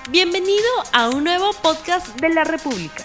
Bienvenido a un nuevo podcast de La República.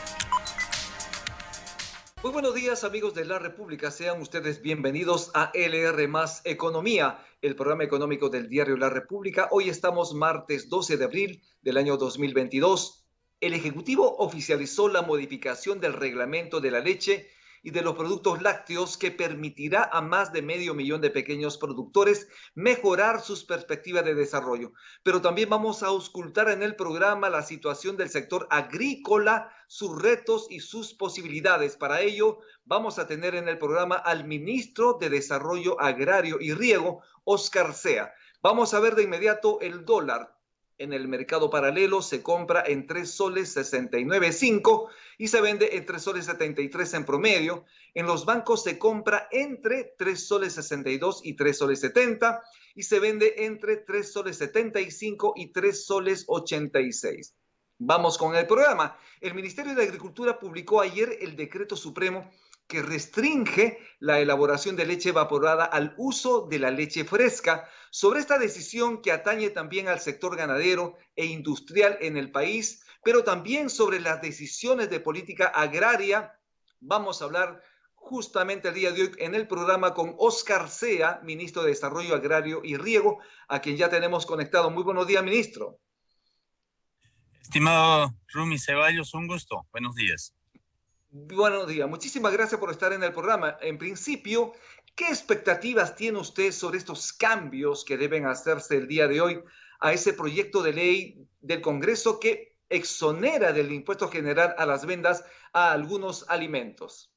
Muy buenos días, amigos de La República. Sean ustedes bienvenidos a LR Más Economía, el programa económico del diario La República. Hoy estamos martes 12 de abril del año 2022. El Ejecutivo oficializó la modificación del reglamento de la leche y de los productos lácteos que permitirá a más de 500,000 de pequeños productores mejorar sus perspectivas de desarrollo. Pero también vamos a auscultar en el programa la situación del sector agrícola, sus retos y sus posibilidades. Para ello, vamos a tener en el programa al ministro de Desarrollo Agrario y Riego, Óscar Sea. Vamos a ver de inmediato el dólar. En el mercado paralelo se compra en 3 soles 69.5 y se vende en 3 soles 73 en promedio. En los bancos se compra entre 3 soles 62 y 3 soles 70 y se vende entre 3 soles 75 y 3 soles 86. Vamos con el programa. El Ministerio de Agricultura publicó ayer el decreto supremo que restringe la elaboración de leche evaporada al uso de la leche fresca. Sobre esta decisión que atañe también al sector ganadero e industrial en el país, pero también sobre las decisiones de política agraria, vamos a hablar justamente el día de hoy en el programa con Óscar Sea, ministro de Desarrollo Agrario y Riego, a quien ya tenemos conectado. Muy buenos días, ministro. Estimado Rumi Ceballos, un gusto. Buenos días. Buenos días, muchísimas gracias por estar en el programa. En principio, ¿qué expectativas tiene usted sobre estos cambios que deben hacerse el día de hoy a ese proyecto de ley del Congreso que exonera del impuesto general a las ventas a algunos alimentos?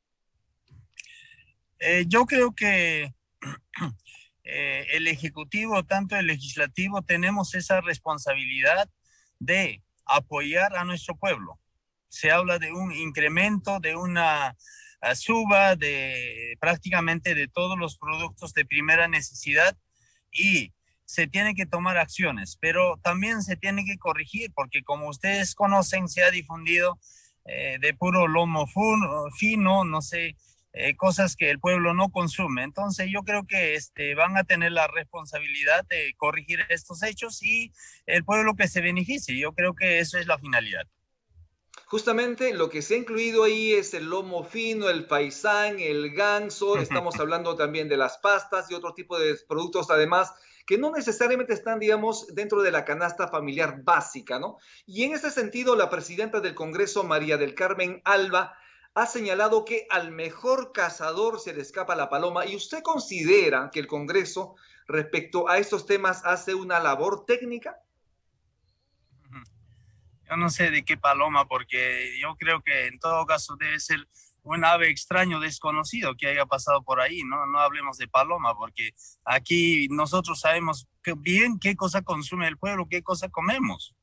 Yo creo que el Ejecutivo, tanto el Legislativo, tenemos esa responsabilidad de apoyar a nuestro pueblo. Se habla de un incremento, de una suba de prácticamente de todos los productos de primera necesidad y se tiene que tomar acciones, pero también se tiene que corregir porque como ustedes conocen se ha difundido de puro lomo fino, no sé, cosas que el pueblo no consume. Entonces yo creo que van a tener la responsabilidad de corregir estos hechos y el pueblo que se beneficie. Yo creo que eso es la finalidad. Justamente lo que se ha incluido ahí es el lomo fino, el faisán, el ganso. Estamos hablando también de las pastas y otro tipo de productos, además, que no necesariamente están, digamos, dentro de la canasta familiar básica, ¿no? Y en ese sentido, la presidenta del Congreso, María del Carmen Alba, ha señalado que al mejor cazador se le escapa la paloma. ¿Y usted considera que el Congreso, respecto a estos temas, hace una labor técnica? Yo no sé de qué paloma, porque yo creo que en todo caso debe ser un ave extraño, desconocido que haya pasado por ahí, ¿no? No hablemos de paloma, porque aquí nosotros sabemos bien qué cosa consume el pueblo, qué cosa comemos.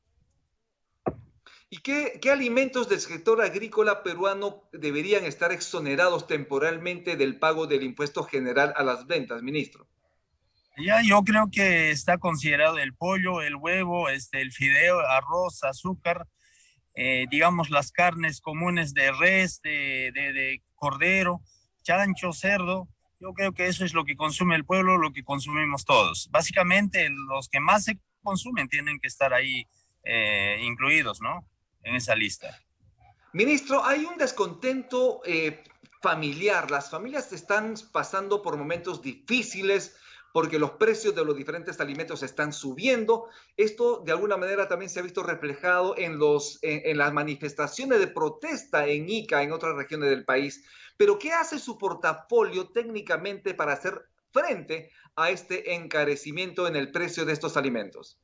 ¿Y qué alimentos del sector agrícola peruano deberían estar exonerados temporalmente del pago del impuesto general a las ventas, ministro? Ya, yo creo que está considerado el pollo, el huevo, el fideo, arroz, azúcar, digamos las carnes comunes de res, de cordero, chancho, cerdo. Yo creo que eso es lo que consume el pueblo, lo que consumimos todos. Básicamente los que más se consumen tienen que estar ahí incluidos, ¿no? En esa lista. Ministro, hay un descontento familiar. Las familias están pasando por momentos difíciles porque los precios de los diferentes alimentos están subiendo. Esto de alguna manera también se ha visto reflejado en las manifestaciones de protesta en Ica, en otras regiones del país. Pero ¿qué hace su portafolio técnicamente para hacer frente a este encarecimiento en el precio de estos alimentos?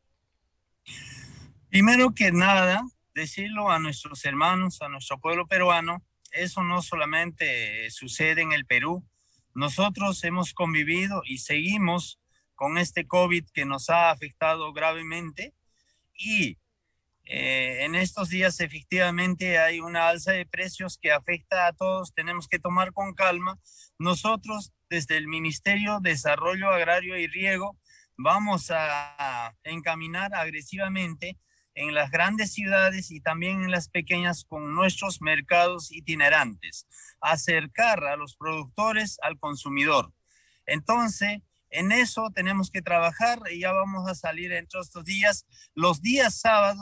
Primero que nada, decirlo a nuestros hermanos, a nuestro pueblo peruano, eso no solamente sucede en el Perú. Nosotros hemos convivido y seguimos con este COVID que nos ha afectado gravemente y en estos días efectivamente hay una alza de precios que afecta a todos. Tenemos que tomar con calma. Nosotros desde el Ministerio de Desarrollo Agrario y Riego vamos a encaminar agresivamente en las grandes ciudades y también en las pequeñas con nuestros mercados itinerantes, acercar a los productores al consumidor. Entonces, en eso tenemos que trabajar y ya vamos a salir entre estos días. Los días sábados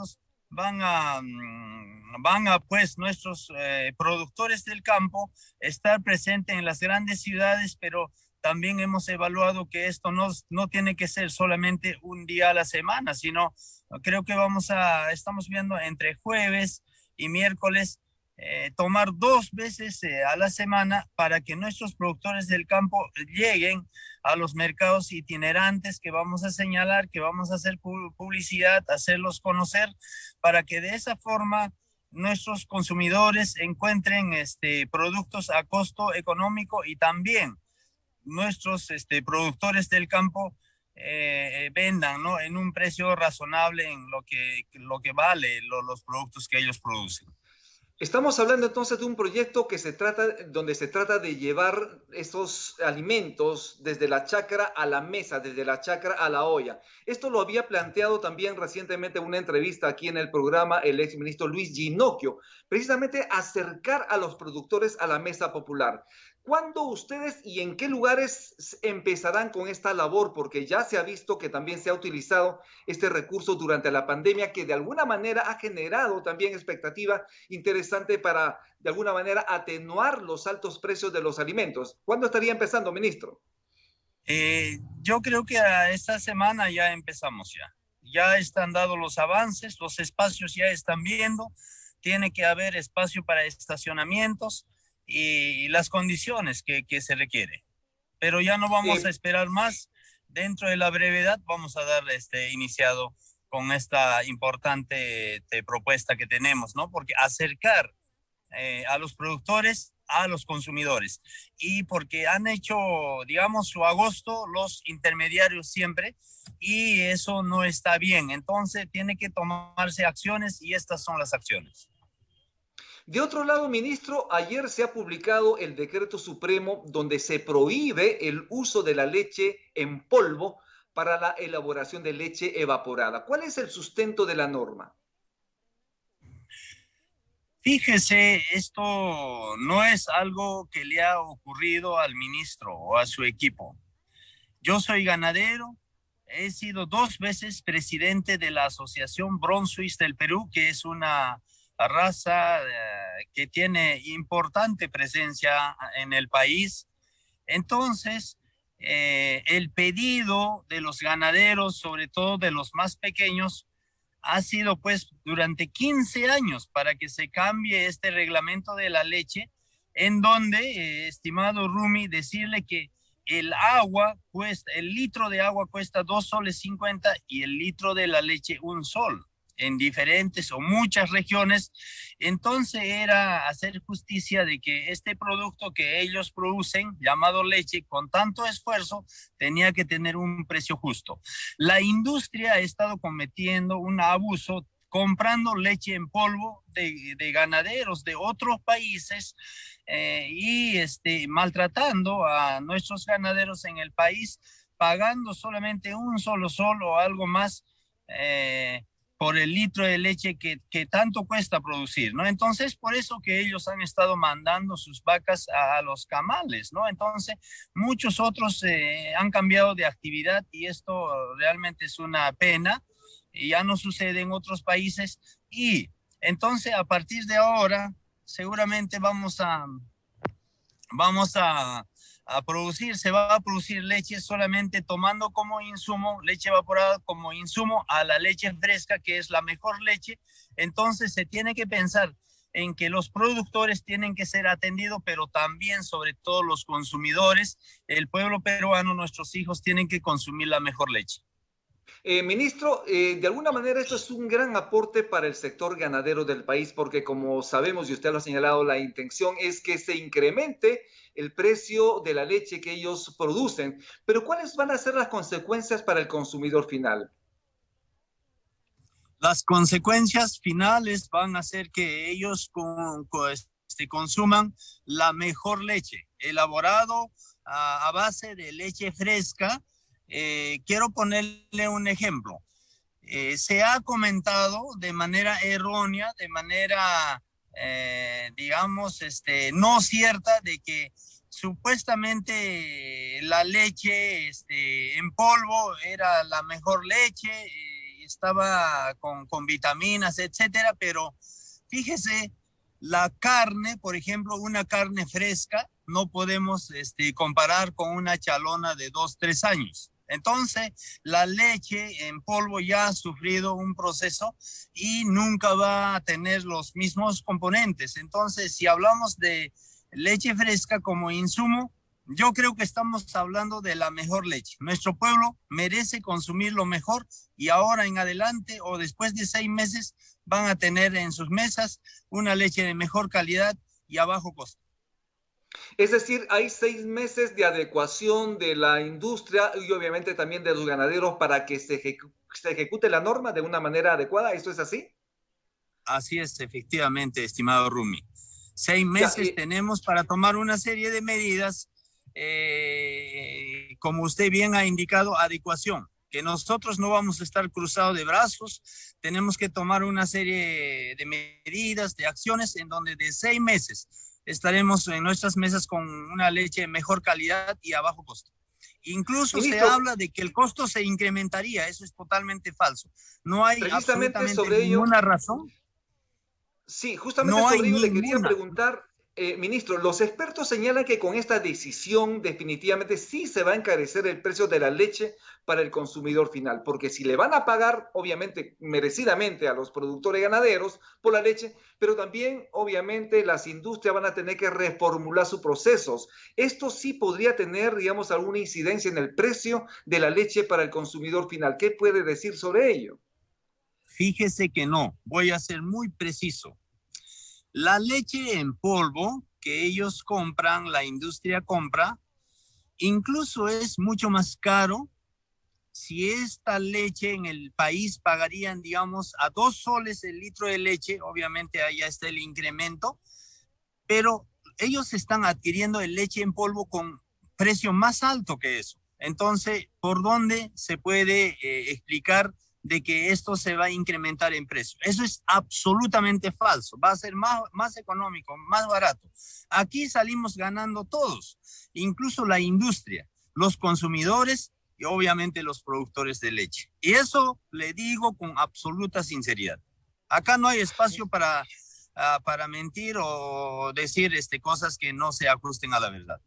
van a pues nuestros productores del campo estar presentes en las grandes ciudades, pero también hemos evaluado que esto no tiene que ser solamente un día a la semana, sino creo que estamos viendo entre jueves y miércoles tomar 2 veces a la semana para que nuestros productores del campo lleguen a los mercados itinerantes que vamos a señalar, que vamos a hacer publicidad, hacerlos conocer, para que de esa forma nuestros consumidores encuentren productos a costo económico y también nuestros productores del campo vendan, ¿no?, en un precio razonable en lo que vale los productos que ellos producen. Estamos hablando entonces de un proyecto donde se trata de llevar estos alimentos desde la chacra a la mesa, desde la chacra a la olla. Esto lo había planteado también recientemente en una entrevista aquí en el programa el exministro Luis Ginocchio, precisamente acercar a los productores a la mesa popular. ¿Cuándo ustedes y en qué lugares empezarán con esta labor? Porque ya se ha visto que también se ha utilizado este recurso durante la pandemia, que de alguna manera ha generado también expectativa interesante para, de alguna manera, atenuar los altos precios de los alimentos. ¿Cuándo estaría empezando, ministro? Yo creo que a esta semana ya empezamos ya. Ya están dados los avances, los espacios ya están viendo, tiene que haber espacio para estacionamientos y las condiciones que se requiere. Pero ya no vamos a esperar más. Dentro de la brevedad vamos a dar iniciado con esta importante propuesta que tenemos, ¿no? Porque acercar a los productores a los consumidores, y porque han hecho, digamos, su agosto los intermediarios siempre, y eso no está bien. Entonces tiene que tomarse acciones, y estas son las acciones. De otro lado, ministro, ayer se ha publicado el decreto supremo donde se prohíbe el uso de la leche en polvo para la elaboración de leche evaporada. ¿Cuál es el sustento de la norma? Fíjese, esto no es algo que le ha ocurrido al ministro o a su equipo. Yo soy ganadero, he sido 2 veces presidente de la Asociación Bronce Suisse del Perú, que es una raza que tiene importante presencia en el país. Entonces, el pedido de los ganaderos, sobre todo de los más pequeños, ha sido pues durante 15 años para que se cambie este reglamento de la leche, en donde, estimado Rumi, decirle que el litro de agua cuesta 2,50 soles y el litro de la leche 1 sol en diferentes o muchas regiones. Entonces era hacer justicia de que este producto que ellos producen, llamado leche, con tanto esfuerzo, tenía que tener un precio justo. La industria ha estado cometiendo un abuso comprando leche en polvo de ganaderos de otros países y maltratando a nuestros ganaderos en el país, pagando solamente 1 solo sol o algo más por el litro de leche que tanto cuesta producir, ¿no? Entonces, por eso que ellos han estado mandando sus vacas a los camales, ¿no? Entonces, muchos otros han cambiado de actividad, y esto realmente es una pena, y ya no sucede en otros países. Y entonces, a partir de ahora, seguramente se va a producir leche solamente tomando como insumo, leche evaporada como insumo a la leche fresca, que es la mejor leche. Entonces se tiene que pensar en que los productores tienen que ser atendidos, pero también, sobre todo, los consumidores, el pueblo peruano, nuestros hijos, tienen que consumir la mejor leche. Ministro, de alguna manera esto es un gran aporte para el sector ganadero del país, porque como sabemos y usted lo ha señalado, la intención es que se incremente el precio de la leche que ellos producen. Pero ¿cuáles van a ser las consecuencias para el consumidor final? Las consecuencias finales van a ser que ellos consuman la mejor leche, elaborado a base de leche fresca. Quiero ponerle un ejemplo. Se ha comentado de manera errónea, de manera, digamos, no cierta, de que supuestamente la leche en polvo era la mejor leche, estaba con vitaminas, etcétera, pero fíjese, la carne, por ejemplo, una carne fresca, no podemos comparar con una chalona de 2, 3 años. Entonces, la leche en polvo ya ha sufrido un proceso y nunca va a tener los mismos componentes. Entonces, si hablamos de leche fresca como insumo, yo creo que estamos hablando de la mejor leche. Nuestro pueblo merece consumir lo mejor y ahora en adelante o después de 6 meses van a tener en sus mesas una leche de mejor calidad y a bajo costo. Es decir, hay 6 meses de adecuación de la industria y obviamente también de los ganaderos para que se ejecute la norma de una manera adecuada. ¿Esto es así? Así es, efectivamente, estimado Rumi. 6 meses tenemos para tomar una serie de medidas, como usted bien ha indicado, adecuación. Que nosotros no vamos a estar cruzados de brazos, tenemos que tomar una serie de medidas, de acciones en donde de 6 meses estaremos en nuestras mesas con una leche de mejor calidad y a bajo costo. Incluso se habla de que el costo se incrementaría, eso es totalmente falso. No hay absolutamente ninguna razón. Sí, justamente sobre ello le quería preguntar, ministro, los expertos señalan que con esta decisión definitivamente sí se va a encarecer el precio de la leche para el consumidor final, porque si le van a pagar, obviamente, merecidamente a los productores ganaderos por la leche, pero también, obviamente, las industrias van a tener que reformular sus procesos. Esto sí podría tener, digamos, alguna incidencia en el precio de la leche para el consumidor final. ¿Qué puede decir sobre ello? Fíjese que no, voy a ser muy preciso. La leche en polvo que ellos compran, la industria compra, incluso es mucho más caro. Si esta leche en el país pagarían, digamos, a 2 soles el litro de leche, obviamente allá está el incremento, pero ellos están adquiriendo el leche en polvo con precio más alto que eso. Entonces, ¿por dónde se puede explicar de que esto se va a incrementar en precio? Eso es absolutamente falso. Va a ser más económico, más barato. Aquí salimos ganando todos, incluso la industria, los consumidores y obviamente los productores de leche. Y eso le digo con absoluta sinceridad. Acá no hay espacio para mentir o decir cosas que no se ajusten a la verdad.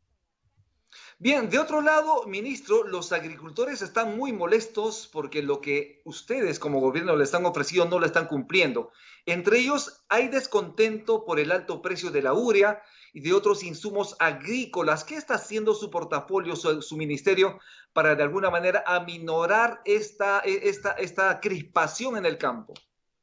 Bien, de otro lado, ministro, los agricultores están muy molestos porque lo que ustedes como gobierno le están ofreciendo no lo están cumpliendo. Entre ellos hay descontento por el alto precio de la urea y de otros insumos agrícolas. ¿Qué está haciendo su portafolio, su ministerio, para de alguna manera aminorar esta crispación en el campo?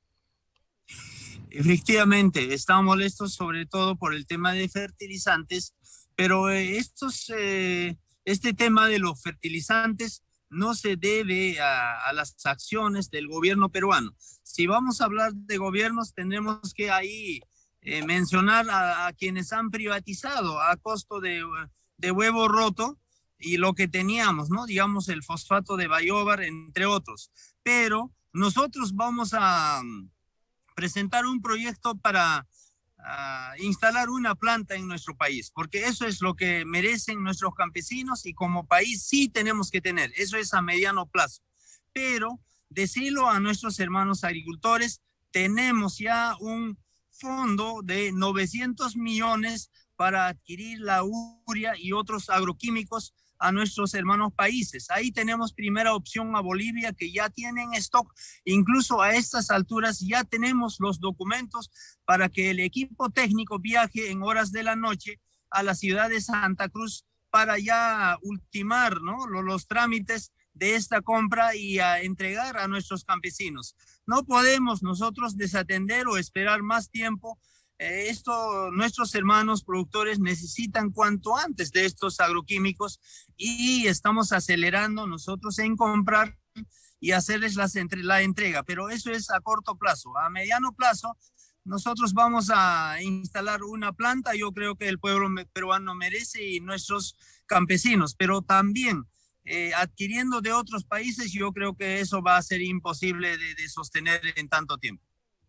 Efectivamente, estamos molestos sobre todo por el tema de fertilizantes, pero este tema de los fertilizantes no se debe a las acciones del gobierno peruano. Si vamos a hablar de gobiernos, tenemos que ahí mencionar a quienes han privatizado a costo de huevo roto y lo que teníamos, ¿no? Digamos el fosfato de Bayobar, entre otros. Pero nosotros vamos a presentar un proyecto para instalar una planta en nuestro país, porque eso es lo que merecen nuestros campesinos y como país sí tenemos que tener, eso es a mediano plazo. Pero decirlo a nuestros hermanos agricultores, tenemos ya un fondo de 900 millones para adquirir la urea y otros agroquímicos a nuestros hermanos países. Ahí tenemos primera opción a Bolivia, que ya tienen stock. Incluso a estas alturas ya tenemos los documentos para que el equipo técnico viaje en horas de la noche a la ciudad de Santa Cruz para ya ultimar, ¿no?, los trámites de esta compra y a entregar a nuestros campesinos. No podemos nosotros desatender o esperar más tiempo. Nuestros hermanos productores necesitan cuanto antes de estos agroquímicos y estamos acelerando nosotros en comprar y hacerles la entrega, pero eso es a corto plazo. A mediano plazo nosotros vamos a instalar una planta, yo creo que el pueblo peruano merece y nuestros campesinos, pero también adquiriendo de otros países, yo creo que eso va a ser imposible de sostener en tanto tiempo.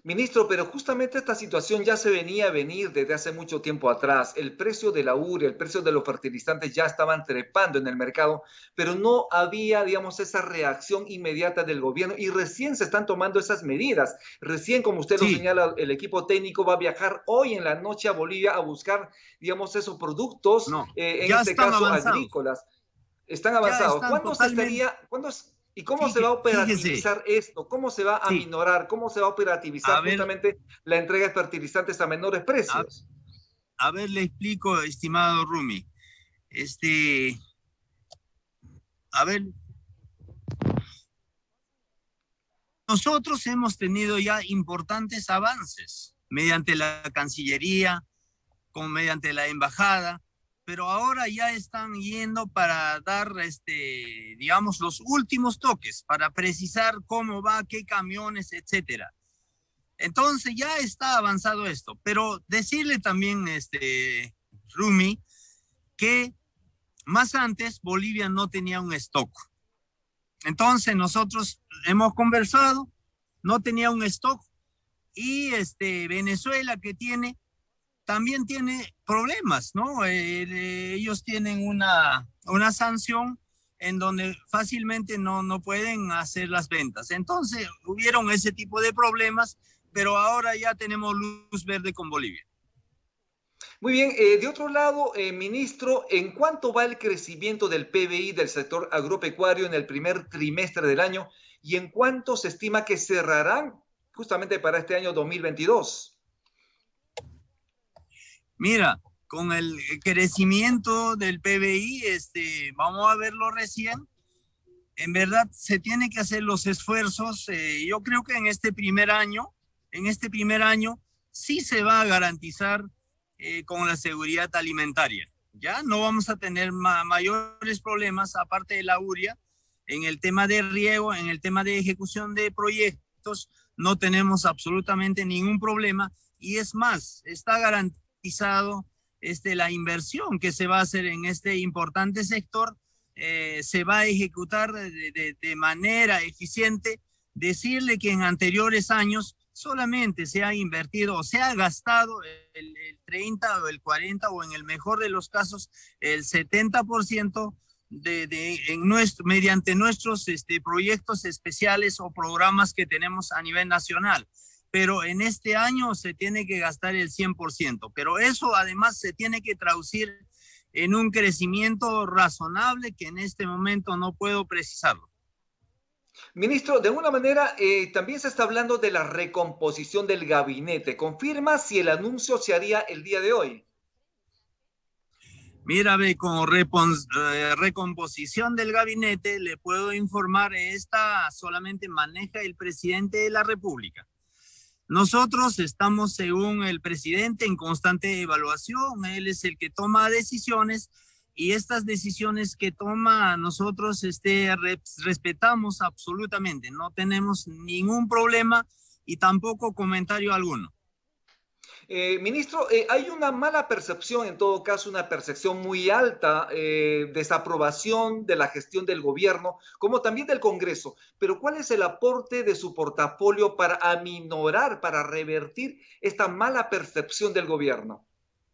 Ministro, pero justamente esta situación ya se venía a venir desde hace mucho tiempo atrás. El precio de la urea, el precio de los fertilizantes ya estaban trepando en el mercado, pero no había, digamos, esa reacción inmediata del gobierno y recién se están tomando esas medidas. Recién, como usted lo señala, el equipo técnico va a viajar hoy en la noche a Bolivia a buscar, digamos, esos productos, No, en ya este están caso avanzados. agrícolas. Están avanzados. Están ¿Cuándo se estaría, y cómo se va a operativizar esto? ¿Cómo se va a minorar? ¿Cómo se va a operativizar justamente la entrega de fertilizantes a menores precios? A ver, le explico, estimado Rumi. A ver, nosotros hemos tenido ya importantes avances mediante la Cancillería, mediante la Embajada, pero ahora ya están yendo para dar, digamos, los últimos toques, para precisar cómo va, qué camiones, etcétera. Entonces ya está avanzado esto, pero decirle también, Rumi, que más antes Bolivia no tenía un stock. Entonces nosotros hemos conversado, no tenía un stock, y Venezuela que también tiene problemas, ¿no? Ellos tienen una sanción en donde fácilmente no pueden hacer las ventas. Entonces hubieron ese tipo de problemas, pero ahora ya tenemos luz verde con Bolivia. Muy bien, de otro lado, ministro, ¿en cuánto va el crecimiento del PBI del sector agropecuario en el primer trimestre del año y en cuánto se estima que cerrarán justamente para este año 2022? Mira, con el crecimiento del PBI, vamos a verlo recién. En verdad, se tienen que hacer los esfuerzos. Yo creo que en este primer año, sí se va a garantizar con la seguridad alimentaria. Ya no vamos a tener mayores problemas, aparte de la urea, en el tema de riego, en el tema de ejecución de proyectos, no tenemos absolutamente ningún problema. Y es más, está garantizado la inversión que se va a hacer en este importante sector, se va a ejecutar de manera eficiente. Decirle que en anteriores años solamente se ha invertido o se ha gastado el 30 o el 40 o en el mejor de los casos el 70% mediante nuestros proyectos especiales o programas que tenemos a nivel nacional. Pero en este año se tiene que gastar el 100%, pero eso además se tiene que traducir en un crecimiento razonable que en este momento no puedo precisarlo. Ministro, de alguna manera también se está hablando de la recomposición del gabinete. ¿Confirma si el anuncio se haría el día de hoy? Mira, con recomposición del gabinete le puedo informar, esta solamente maneja el presidente de la República. Nosotros estamos, según el presidente, en constante evaluación. Él es el que toma decisiones y estas decisiones que toma nosotros respetamos absolutamente. No tenemos ningún problema y tampoco comentario alguno. Ministro, hay una mala percepción, en todo caso, una percepción muy alta, desaprobación de la gestión del gobierno, como también del Congreso. Pero ¿cuál es el aporte de su portafolio para aminorar, para revertir esta mala percepción del gobierno?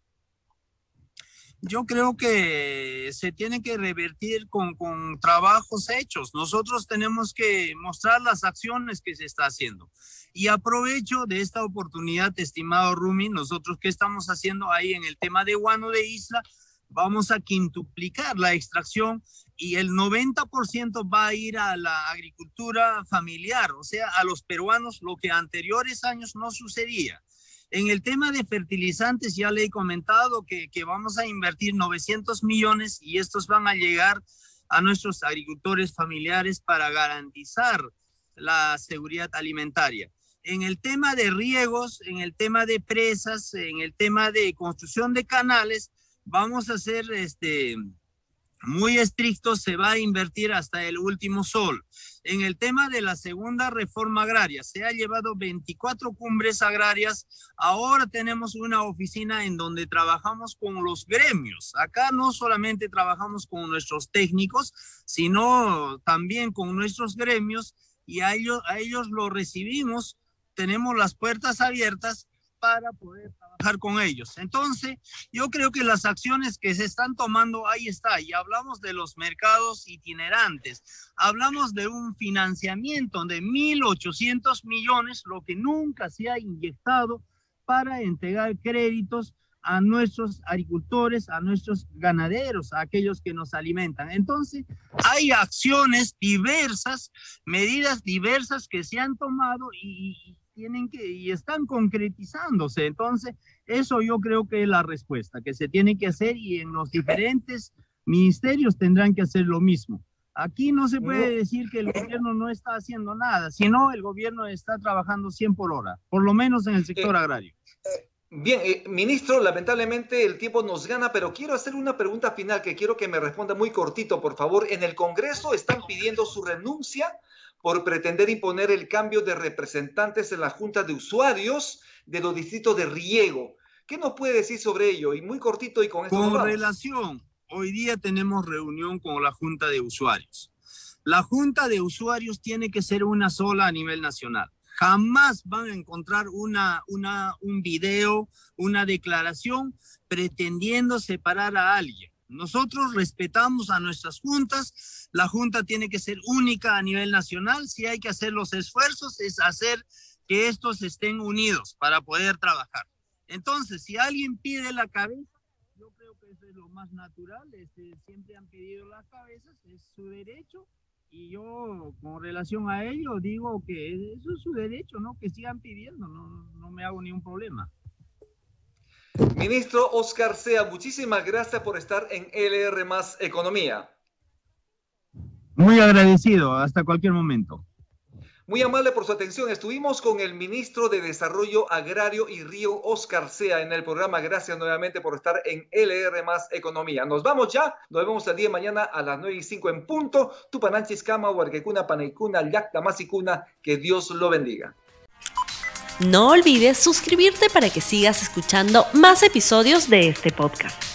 Yo creo que se tiene que revertir con trabajos hechos. Nosotros tenemos que mostrar las acciones que se está haciendo. Y aprovecho de esta oportunidad, estimado Rumi, nosotros qué estamos haciendo ahí en el tema de guano de isla, vamos a quintuplicar la extracción y el 90% va a ir a la agricultura familiar, o sea, a los peruanos, lo que anteriores años no sucedía. En el tema de fertilizantes ya le he comentado que vamos a invertir 900 millones y estos van a llegar a nuestros agricultores familiares para garantizar la seguridad alimentaria. En el tema de riegos, en el tema de presas, en el tema de construcción de canales, vamos a ser muy estrictos, se va a invertir hasta el último sol. En el tema de la segunda reforma agraria, se ha llevado 24 cumbres agrarias. Ahora tenemos una oficina en donde trabajamos con los gremios. Acá no solamente trabajamos con nuestros técnicos, sino también con nuestros gremios y a ellos lo recibimos tenemos las puertas abiertas para poder trabajar con ellos. Entonces, yo creo que las acciones que se están tomando, ahí está, y hablamos de los mercados itinerantes, hablamos de un financiamiento de 1.800 millones, lo que nunca se ha inyectado para entregar créditos a nuestros agricultores, a nuestros ganaderos, a aquellos que nos alimentan. Entonces, hay acciones diversas, medidas diversas que se han tomado y están concretizándose. Entonces, eso yo creo que es la respuesta que se tiene que hacer, y en los diferentes ministerios tendrán que hacer lo mismo. Aquí no se puede decir que el gobierno no está haciendo nada, sino el gobierno está trabajando 100 por hora, por lo menos en el sector agrario. Bien, ministro, lamentablemente el tiempo nos gana, pero quiero hacer una pregunta final que quiero que me responda muy cortito, por favor. En el Congreso están pidiendo su renuncia por pretender imponer el cambio de representantes en la Junta de Usuarios de los distritos de riego. ¿Qué nos puede decir sobre ello? Y muy cortito y con esto nos vamos. Hoy día tenemos reunión con la Junta de Usuarios. La Junta de Usuarios tiene que ser una sola a nivel nacional. Jamás van a encontrar un video, una declaración pretendiendo separar a alguien. Nosotros respetamos a nuestras juntas. La junta tiene que ser única a nivel nacional. Si hay que hacer los esfuerzos, es hacer que estos estén unidos para poder trabajar. Entonces, si alguien pide la cabeza, yo creo que eso es lo más natural. Siempre han pedido las cabezas, es su derecho. Y yo, con relación a ello, digo que eso es su derecho, ¿no? Que sigan pidiendo, no me hago ningún problema. Ministro Óscar Sea, muchísimas gracias por estar en LR Más Economía. Muy agradecido, hasta cualquier momento. Muy amable por su atención. Estuvimos con el ministro de Desarrollo Agrario y Río, Óscar Sea, en el programa. Gracias nuevamente por estar en LR Más Economía. Nos vamos ya. Nos vemos el día de mañana a las 9:05 en punto. Tupananchis, Kama, Huarquecuna, Panaicuna, Llacta, Masicuna. Que Dios lo bendiga. No olvides suscribirte para que sigas escuchando más episodios de este podcast.